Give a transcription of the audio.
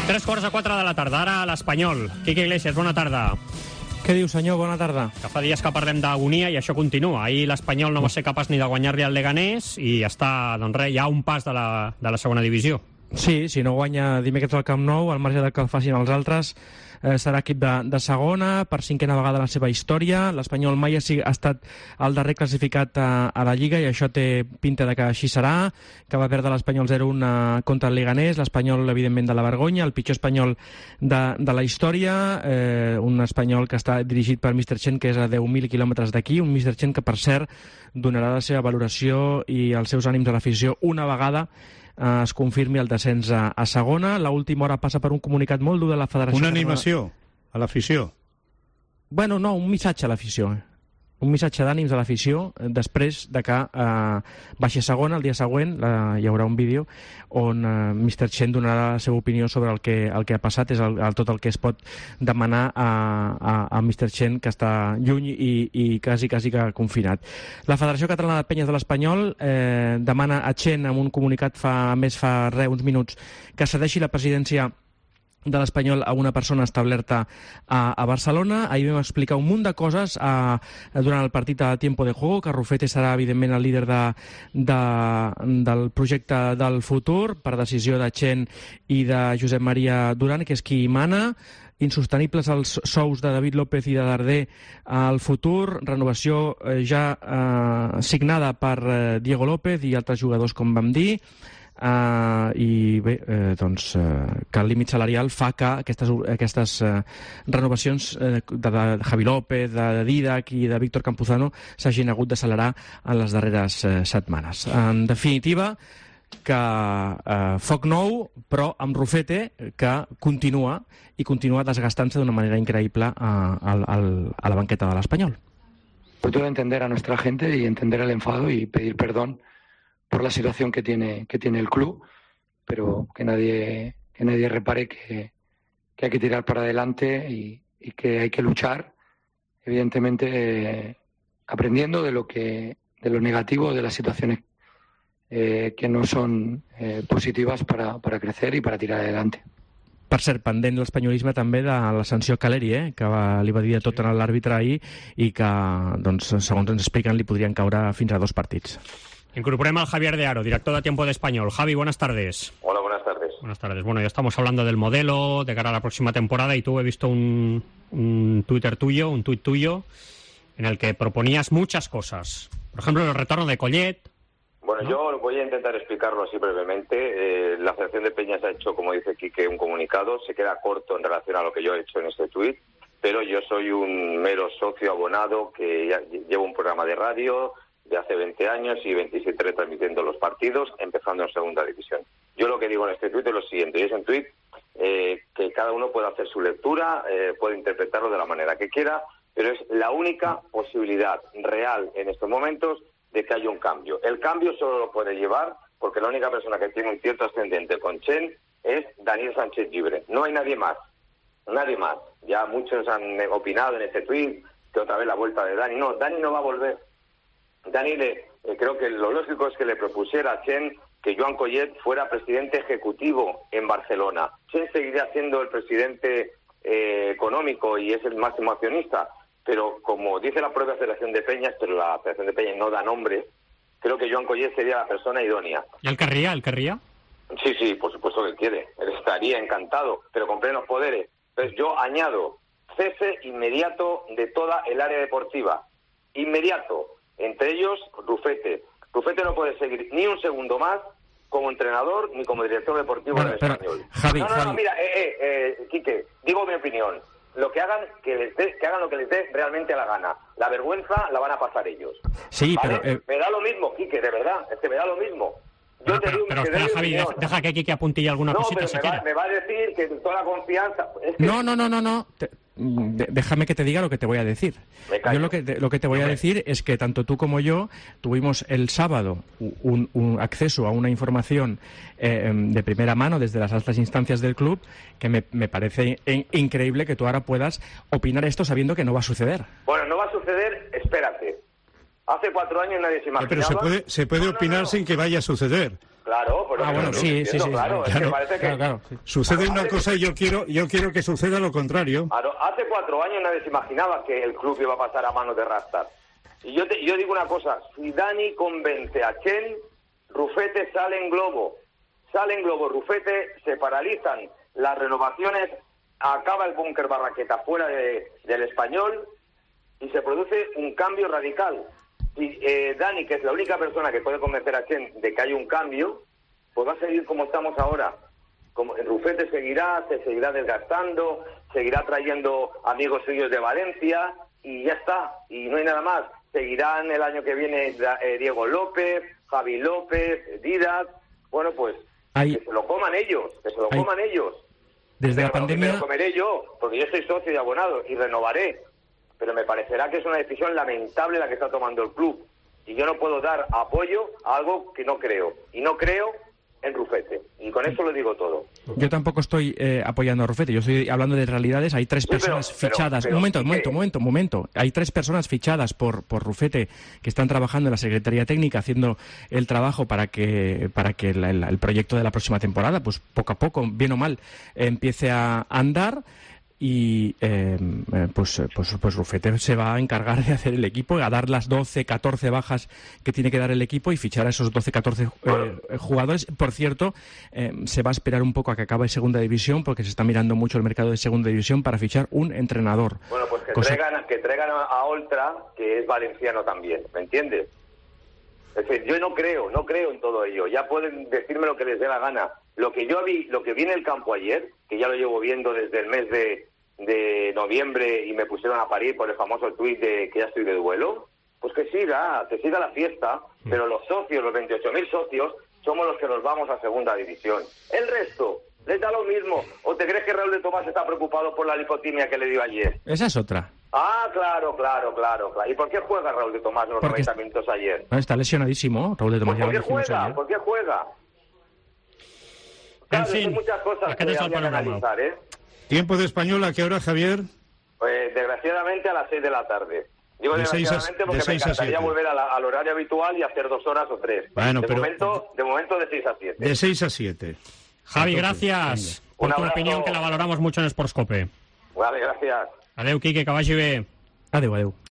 3:45 de la tarda, ara a l'Espanyol. Quique Iglesias, bona tarda. Què diu, senyor? Bona tarda. Que fa dies que parlem d'agonia i això continua. Ahir l'Espanyol no va ser capaç ni de guanyar-li al Leganés i està, doncs res, ja a un pas de la segona divisió. Sí, si no guanya dimecres al Camp Nou, al marge del que el facin els altres, serà equip de segona, per 5a vegada en la seva història. L'Espanyol mai ha estat el darrer classificat a la Lliga i això té pinta de que així serà, que va perdre l'Espanyol 0-1 contra el Leganés, l'Espanyol, evidentment, de la vergonya, el pitjor Espanyol de la història, un Espanyol que està dirigit per Mr. Chen, que és a 10.000 quilòmetres d'aquí, un Mr. Chen que, per cert, donarà la seva valoració i els seus ànims a l'afició una vegada es confirmi el descens a segona. L'última hora passa per un comunicat molt dur de la Federació. Una animació a l'afició? Bueno, no, un missatge a l'afició. Un missatge d'ànims a l'afició després de que baixi a segona. El dia següent hi haurà un vídeo on Mr. Chen donarà la seva opinió sobre el que ha passat. És tot el que es pot demanar a Mr. Chen, que està lluny i quasi que confinat. La Federació Catalana de Penyes de l'Espanyol demana a Chen, amb un comunicat fa uns minuts, que cedeixi la presidència de l'Espanyol a una persona establerta a Barcelona. Ahir vam explicar un munt de coses durant el partit a Tiempo de Juego, que Rufete serà, evidentment, el líder del projecte del futur, per decisió de Chen i de Josep Maria Duran, que és qui mana. Insostenibles els sous de David López i de Darder al futur, renovació ja signada per Diego López i altres jugadors, com vam dir. I bé, que el límit salarial fa que aquestes renovacions de Javi López, de Didac i de Víctor Campuzano s'hagin hagut d'accelerar en les darreres setmanes. En definitiva, que foc nou, però amb Rufete, que continua desgastant-se d'una manera increïble a la banqueta de l'Espanyol. Puedo entender a nuestra gente y entender el enfado y pedir perdón por la situación que tiene el club, pero que nadie repare que hay que tirar para adelante y que hay que luchar, evidentemente aprendiendo de lo negativo, de las situaciones que no son positivas para crecer y para tirar adelante. Per cert, pendent l'espanyolisme també de la sanció Caleri, que li va dir de tot a l'àrbitre ahir i que, doncs, segons ens expliquen, li podrien caure fins a 2 partits. Incorporem al Javier de Aro, director de Tiempo de Español. Javi, buenas tardes. Hola, buenas tardes. Buenas tardes. Bueno, ya estamos hablando del modelo de cara a la próxima temporada y tú he visto un tuit tuyo, en el que proponías muchas cosas. Por ejemplo, el retorno de Collet. Bueno, ¿no? Yo voy a intentar explicarlo así brevemente. La Federación de Peñas ha hecho, como dice Quique, un comunicado. Se queda corto en relación a lo que yo he hecho en este tuit, pero yo soy un mero socio abonado que ya llevo un programa de radio de hace 20 años y 27 retransmitiendo los partidos, empezando en segunda división. Yo lo que digo en este tuit es lo siguiente, y es un tuit que cada uno puede hacer su lectura, puede interpretarlo de la manera que quiera, pero es la única posibilidad real en estos momentos de que haya un cambio. El cambio solo lo puede llevar, porque la única persona que tiene un cierto ascendente con Chen es Daniel Sánchez Llibre. No hay nadie más. Nadie más. Ya muchos han opinado en este tuit que otra vez la vuelta de Dani. No, Dani no va a volver. Dani, creo que lo lógico es que le propusiera a Chen que Joan Collet fuera presidente ejecutivo en Barcelona. Chen seguiría siendo el presidente económico y es el máximo accionista, pero como dice la propia Federación de Peñas, pero la Federación de Peñas no da nombre, creo que Joan Collet sería la persona idónea. ¿Y él querría? Sí, por supuesto que quiere. Él estaría encantado, pero con plenos poderes. Entonces yo añado cese inmediato de toda el área deportiva. Inmediato. Entre ellos, Rufete. Rufete no puede seguir ni un segundo más como entrenador ni como director deportivo del Español. Javi, Mira, Quique, digo mi opinión. Lo que hagan, que hagan lo que les dé realmente la gana. La vergüenza la van a pasar ellos. Sí, ¿vale? pero... Me da lo mismo, Quique, de verdad. Es que me da lo mismo. Pero espera, Javi, deja que Quique apuntille alguna cosita si quiere. Me va a decir que toda la confianza... Es que... No. Déjame que te diga lo que te voy a decir. Yo lo que te voy a decir es que tanto tú como yo tuvimos el sábado un acceso a una información de primera mano desde las altas instancias del club que me parece increíble que tú ahora puedas opinar esto sabiendo que no va a suceder. Bueno, no va a suceder, espérate. Hace 4 años nadie se imaginaba... Pero se puede opinar sin que vaya a suceder. Claro, pero bueno, sí, claro, es que parece que... Claro, sí. Sucede una cosa y yo quiero que suceda lo contrario. Hace 4 años nadie se imaginaba que el club iba a pasar a manos de Rastar. Y yo digo una cosa, si Dani convence a Chen, Rufete sale en globo, Rufete, se paralizan las renovaciones, acaba el búnker Barraqueta fuera del Español y se produce un cambio radical. Y Dani, que es la única persona que puede convencer a Chen de que hay un cambio, pues va a seguir como estamos ahora. Como Rufete se seguirá desgastando, seguirá trayendo amigos suyos de Valencia y ya está, y no hay nada más. Seguirán el año que viene Diego López, Javi López, Díaz. Bueno, pues que se lo coman ellos, Desde la pero pandemia... me lo comeré yo, porque yo soy socio y abonado y renovaré. Pero me parecerá que es una decisión lamentable la que está tomando el club. Y yo no puedo dar apoyo a algo que no creo. Y no creo en Rufete. Y con eso lo digo todo. Yo tampoco estoy apoyando a Rufete. Yo estoy hablando de realidades. Hay 3 personas fichadas. Un momento. Hay 3 personas fichadas por Rufete que están trabajando en la Secretaría Técnica, haciendo el trabajo para que el proyecto de la próxima temporada, pues poco a poco, bien o mal, empiece a andar. Y pues Rufete se va a encargar de hacer el equipo, a dar las 12, 14 bajas que tiene que dar el equipo y fichar a esos 12, 14 jugadores. Por cierto, se va a esperar un poco a que acabe Segunda División, porque se está mirando mucho el mercado de Segunda División para fichar un entrenador. Bueno, pues que traigan a Oltra, que es valenciano también, ¿me entiendes? Es decir, yo no creo en todo ello. Ya pueden decirme lo que les dé la gana. Lo que vi en el campo ayer, que ya lo llevo viendo desde el mes de noviembre y me pusieron a parir por el famoso tuit de que ya estoy de duelo, pues que siga la fiesta, pero los socios, los 28.000 socios, somos los que nos vamos a Segunda División. El resto les da lo mismo. ¿O te crees que Raúl de Tomás está preocupado por la lipotimia que le dio ayer? Esa es otra. Ah, claro. ¿Y por qué juega Raúl de Tomás los 90 minutos ayer? Está lesionadísimo, Raúl de Tomás. ¿Por qué juega? Claro, en fin, hay muchas cosas que habría que analizar, ¿eh? ¿Tiempo de Español a qué hora, Javier? Pues desgraciadamente a las 6 de la tarde. Digo desgraciadamente porque me encantaría volver al horario habitual y hacer 2 horas o 3. Bueno, de momento de 6 a 7. De 6 a 7. Javi, gracias por tu opinión, que la valoramos mucho en Sportscope. Vale, gracias. Adeu, Quique, que vagi bé. Adeu.